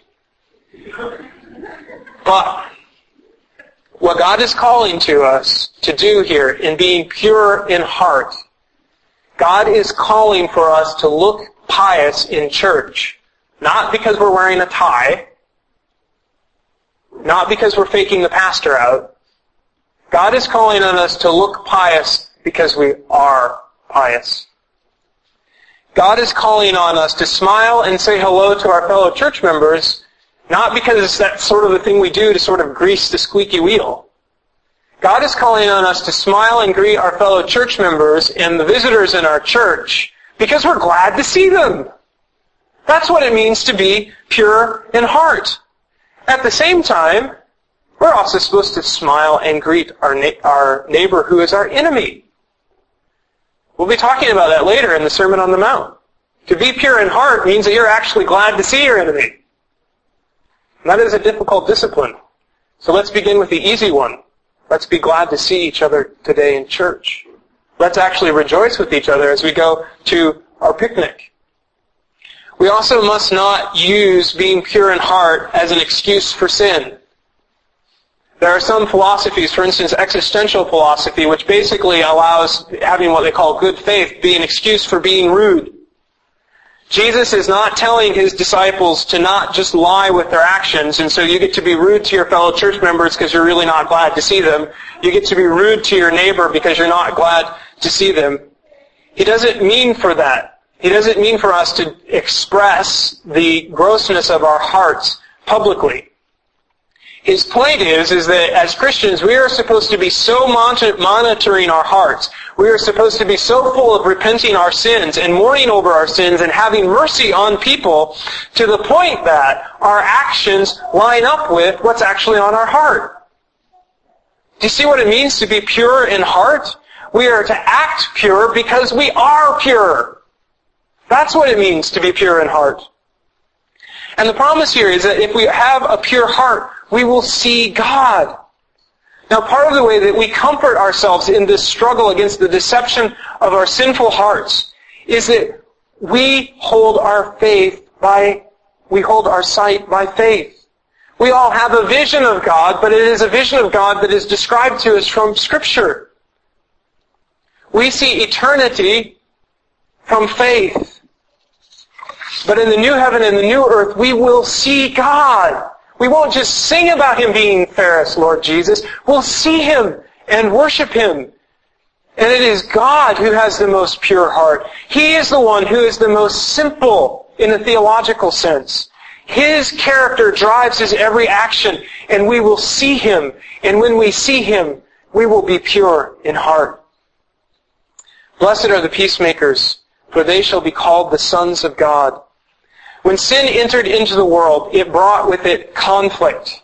Speaker 1: But what God is calling to us to do here in being pure in heart, God is calling for us to look pious in church. Not because we're wearing a tie. Not because we're faking the pastor out. God is calling on us to look pious because we are pious. God is calling on us to smile and say hello to our fellow church members, not because that's sort of the thing we do to sort of grease the squeaky wheel. God is calling on us to smile and greet our fellow church members and the visitors in our church because we're glad to see them. That's what it means to be pure in heart. At the same time, we're also supposed to smile and greet our na- our neighbor who is our enemy. We'll be talking about that later in the Sermon on the Mount. To be pure in heart means that you're actually glad to see your enemy. And that is a difficult discipline. So let's begin with the easy one. Let's be glad to see each other today in church. Let's actually rejoice with each other as we go to our picnic. We also must not use being pure in heart as an excuse for sin. There are some philosophies, for instance, existential philosophy, which basically allows having what they call good faith be an excuse for being rude. Jesus is not telling his disciples to not just lie with their actions, and so you get to be rude to your fellow church members because you're really not glad to see them. You get to be rude to your neighbor because you're not glad to see them. He doesn't mean for that. He doesn't mean for us to express the grossness of our hearts publicly. His point is, is that as Christians, we are supposed to be so monitoring our hearts. We are supposed to be so full of repenting our sins and mourning over our sins and having mercy on people to the point that our actions line up with what's actually on our heart. Do you see what it means to be pure in heart? We are to act pure because we are pure. That's what it means to be pure in heart. And the promise here is that if we have a pure heart, we will see God. Now, part of the way that we comfort ourselves in this struggle against the deception of our sinful hearts is that we hold our faith by, we hold our sight by faith. We all have a vision of God, but it is a vision of God that is described to us from Scripture. We see eternity from faith. But in the new heaven and the new earth, we will see God. We won't just sing about Him being fairest, Lord Jesus. We'll see Him and worship Him. And it is God who has the most pure heart. He is the one who is the most simple in a theological sense. His character drives His every action, and we will see Him. And when we see Him, we will be pure in heart. Blessed are the peacemakers, for they shall be called the sons of God. When sin entered into the world, it brought with it conflict.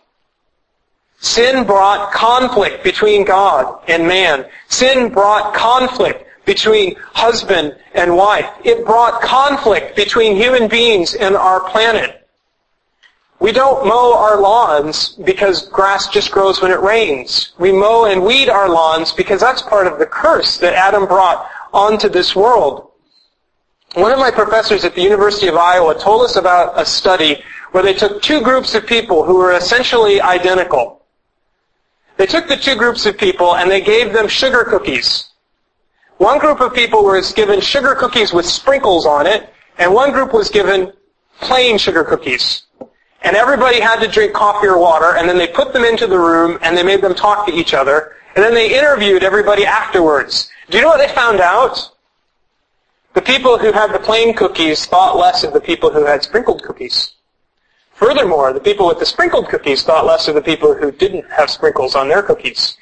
Speaker 1: Sin brought conflict between God and man. Sin brought conflict between husband and wife. It brought conflict between human beings and our planet. We don't mow our lawns because grass just grows when it rains. We mow and weed our lawns because that's part of the curse that Adam brought onto this world. One of my professors at the University of Iowa told us about a study where they took two groups of people who were essentially identical. They took the two groups of people and they gave them sugar cookies. One group of people was given sugar cookies with sprinkles on it, and one group was given plain sugar cookies. And everybody had to drink coffee or water, and then they put them into the room and they made them talk to each other, and then they interviewed everybody afterwards. Do you know what they found out? The people who had the plain cookies thought less of the people who had sprinkled cookies. Furthermore, the people with the sprinkled cookies thought less of the people who didn't have sprinkles on their cookies.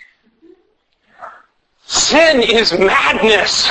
Speaker 1: Sin is madness.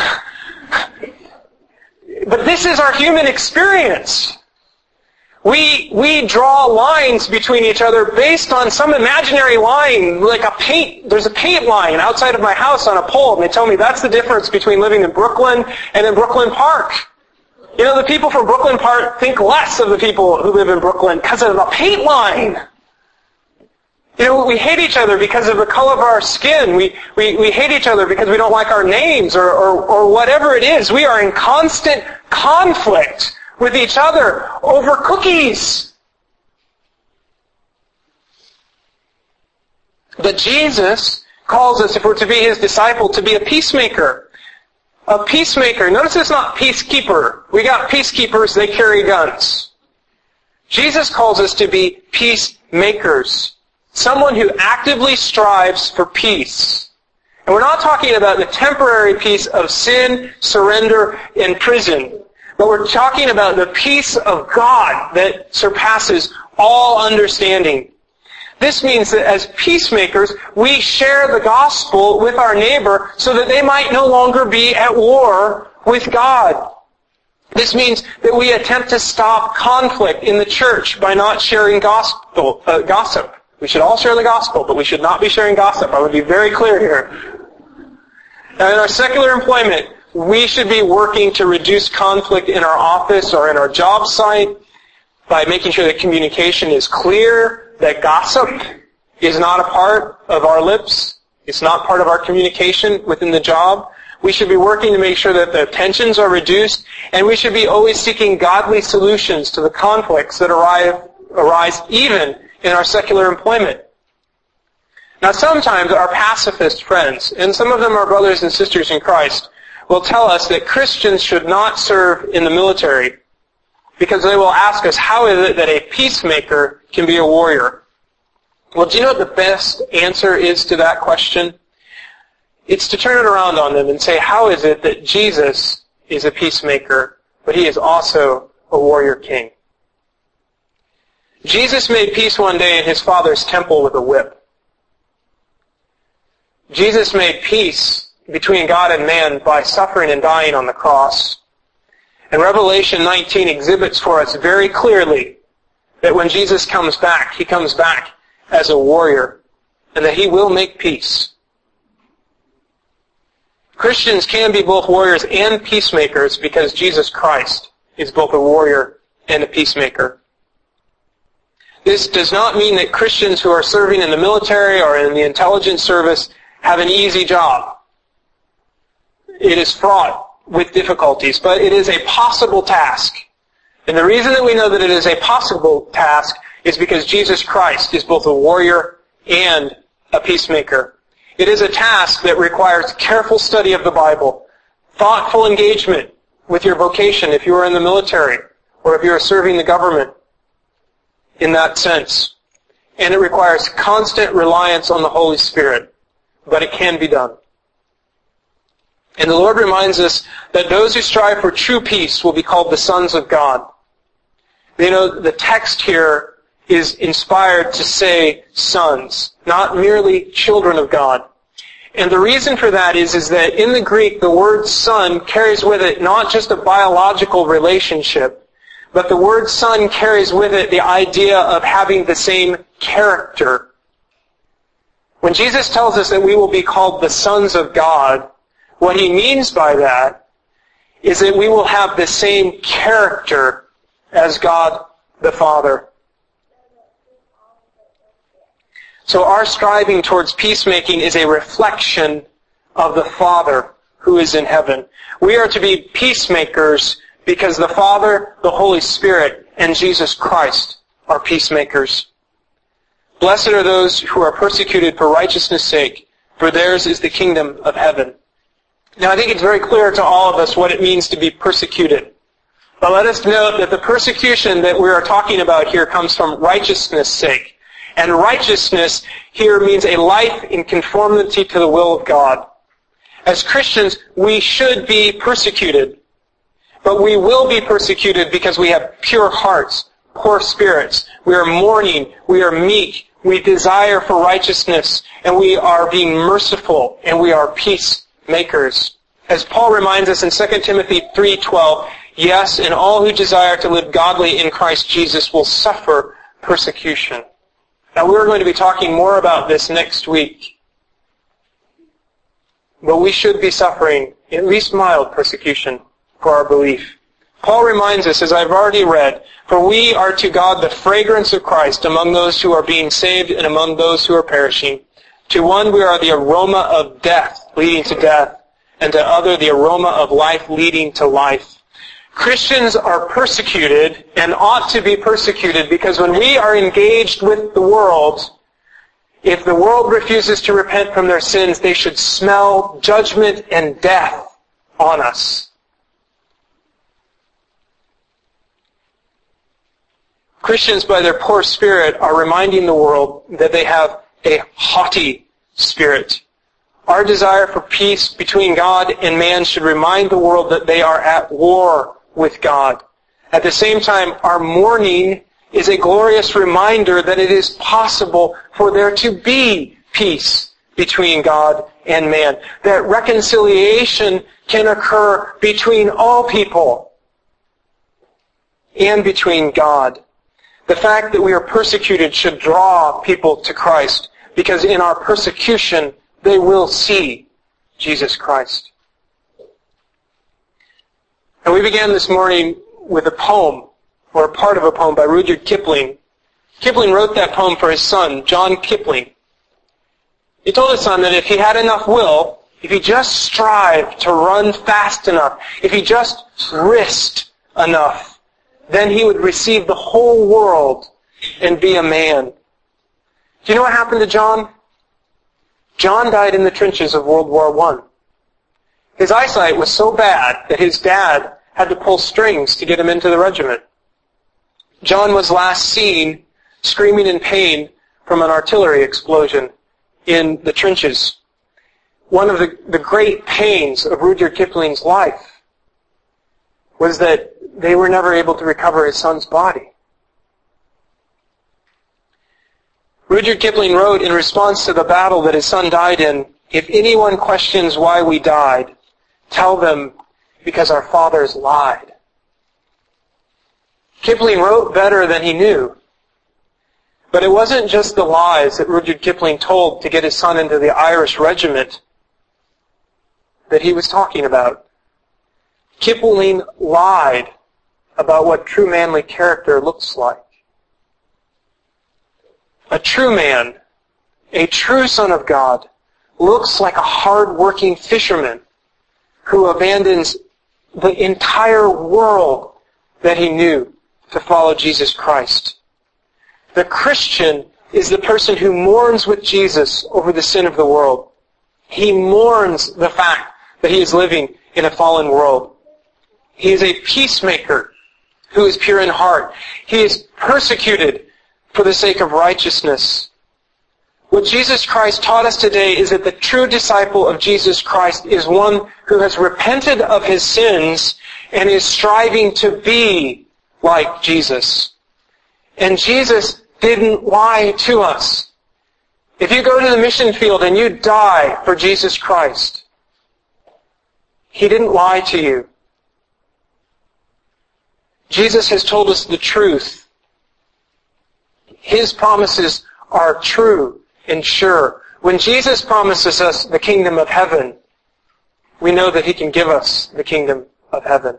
Speaker 1: But this is our human experience. We, we draw lines between each other based on some imaginary line, like a paint, there's a paint line outside of my house on a pole, and they tell me that's the difference between living in Brooklyn and in Brooklyn Park. You know, the people from Brooklyn Park think less of the people who live in Brooklyn because of a paint line. You know, we hate each other because of the color of our skin. We, we, we hate each other because we don't like our names or, or, or whatever it is. We are in constant conflict with each other over cookies. But Jesus calls us, if we're to be His disciple, to be a peacemaker. A peacemaker. Notice it's not peacekeeper. We got peacekeepers, they carry guns. Jesus calls us to be peacemakers. Someone who actively strives for peace. And we're not talking about the temporary peace of sin, surrender, and prison. But we're talking about the peace of God that surpasses all understanding. This means that as peacemakers, we share the gospel with our neighbor so that they might no longer be at war with God. This means that we attempt to stop conflict in the church by not sharing gospel, uh, gossip. We should all share the gospel, but we should not be sharing gossip. I would be very clear here. Now, in our secular employment, we should be working to reduce conflict in our office or in our job site by making sure that communication is clear, that gossip is not a part of our lips. It's not part of our communication within the job. We should be working to make sure that the tensions are reduced, and we should be always seeking godly solutions to the conflicts that arrive, arise even in our secular employment. Now, sometimes our pacifist friends, and some of them are brothers and sisters in Christ, will tell us that Christians should not serve in the military because they will ask us, how is it that a peacemaker can be a warrior? Well, do you know what the best answer is to that question? It's to turn it around on them and say, how is it that Jesus is a peacemaker, but he is also a warrior king? Jesus made peace one day in his Father's temple with a whip. Jesus made peace between God and man by suffering and dying on the cross. And Revelation nineteen exhibits for us very clearly that when Jesus comes back, he comes back as a warrior, and that he will make peace. Christians can be both warriors and peacemakers because Jesus Christ is both a warrior and a peacemaker. This does not mean that Christians who are serving in the military or in the intelligence service have an easy job. It is fraught with difficulties, but it is a possible task. And the reason that we know that it is a possible task is because Jesus Christ is both a warrior and a peacemaker. It is a task that requires careful study of the Bible, thoughtful engagement with your vocation if you are in the military or if you are serving the government in that sense. And it requires constant reliance on the Holy Spirit, but it can be done. And the Lord reminds us that those who strive for true peace will be called the sons of God. You know, the text here is inspired to say sons, not merely children of God. And the reason for that is, is that in the Greek, the word son carries with it not just a biological relationship, but the word son carries with it the idea of having the same character. When Jesus tells us that we will be called the sons of God, what he means by that is that we will have the same character as God the Father. So our striving towards peacemaking is a reflection of the Father who is in heaven. We are to be peacemakers because the Father, the Holy Spirit, and Jesus Christ are peacemakers. Blessed are those who are persecuted for righteousness' sake, for theirs is the kingdom of heaven. Now, I think it's very clear to all of us what it means to be persecuted. But let us note that the persecution that we are talking about here comes from righteousness' sake. And righteousness here means a life in conformity to the will of God. As Christians, we should be persecuted. But we will be persecuted because we have pure hearts, poor spirits. We are mourning. We are meek. We desire for righteousness. And we are being merciful. And we are peacemakers. As Paul reminds us in Second Timothy three twelve, yes, and all who desire to live godly in Christ Jesus will suffer persecution. Now, we're going to be talking more about this next week. But we should be suffering at least mild persecution for our belief. Paul reminds us, as I've already read, for we are to God the fragrance of Christ among those who are being saved and among those who are perishing. To one we are the aroma of death leading to death, and to other the aroma of life leading to life. Christians are persecuted and ought to be persecuted because when we are engaged with the world, if the world refuses to repent from their sins, they should smell judgment and death on us. Christians, by their poor spirit, are reminding the world that they have a haughty spirit. Our desire for peace between God and man should remind the world that they are at war with God. At the same time, our mourning is a glorious reminder that it is possible for there to be peace between God and man. That reconciliation can occur between all people and between God. The fact that we are persecuted should draw people to Christ, because in our persecution, they will see Jesus Christ. And we began this morning with a poem, or a part of a poem by Rudyard Kipling. Kipling wrote that poem for his son, John Kipling. He told his son that if he had enough will, if he just strived to run fast enough, if he just risked enough, then he would receive the whole world and be a man. Do you know what happened to John? John died in the trenches of World War One. His eyesight was so bad that his dad had to pull strings to get him into the regiment. John was last seen screaming in pain from an artillery explosion in the trenches. One of the, the great pains of Rudyard Kipling's life was that they were never able to recover his son's body. Rudyard Kipling wrote in response to the battle that his son died in, "If anyone questions why we died, tell them because our fathers lied." Kipling wrote better than he knew. But it wasn't just the lies that Rudyard Kipling told to get his son into the Irish regiment that he was talking about. Kipling lied about what true manly character looks like. A true man, a true son of God, looks like a hard-working fisherman who abandons the entire world that he knew to follow Jesus Christ. The Christian is the person who mourns with Jesus over the sin of the world. He mourns the fact that he is living in a fallen world. He is a peacemaker who is pure in heart. He is persecuted for the sake of righteousness. What Jesus Christ taught us today is that the true disciple of Jesus Christ is one who has repented of his sins and is striving to be like Jesus. And Jesus didn't lie to us. If you go to the mission field and you die for Jesus Christ, He didn't lie to you. Jesus has told us the truth. His promises are true and sure. When Jesus promises us the kingdom of heaven, we know that He can give us the kingdom of heaven.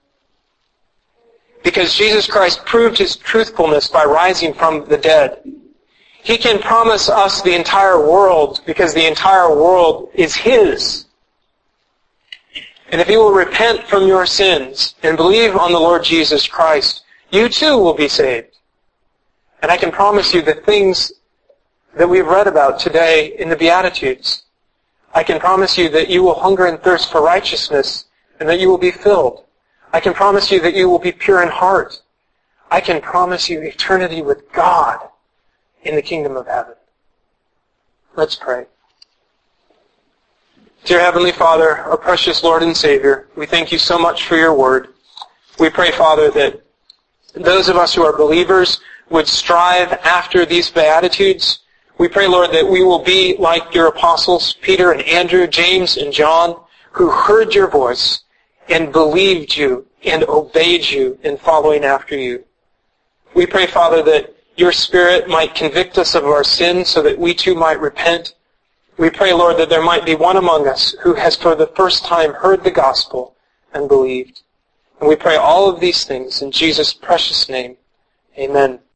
Speaker 1: Because Jesus Christ proved His truthfulness by rising from the dead. He can promise us the entire world because the entire world is His. And if you will repent from your sins and believe on the Lord Jesus Christ, you too will be saved. And I can promise you the things that we've read about today in the Beatitudes. I can promise you that you will hunger and thirst for righteousness and that you will be filled. I can promise you that you will be pure in heart. I can promise you eternity with God in the kingdom of heaven. Let's pray. Dear Heavenly Father, our precious Lord and Savior, we thank you so much for your word. We pray, Father, that those of us who are believers would strive after these Beatitudes. We pray, Lord, that we will be like your apostles, Peter and Andrew, James and John, who heard your voice and believed you and obeyed you in following after you. We pray, Father, that your Spirit might convict us of our sins so that we too might repent. We pray, Lord, that there might be one among us who has for the first time heard the gospel and believed. And we pray all of these things in Jesus' precious name. Amen.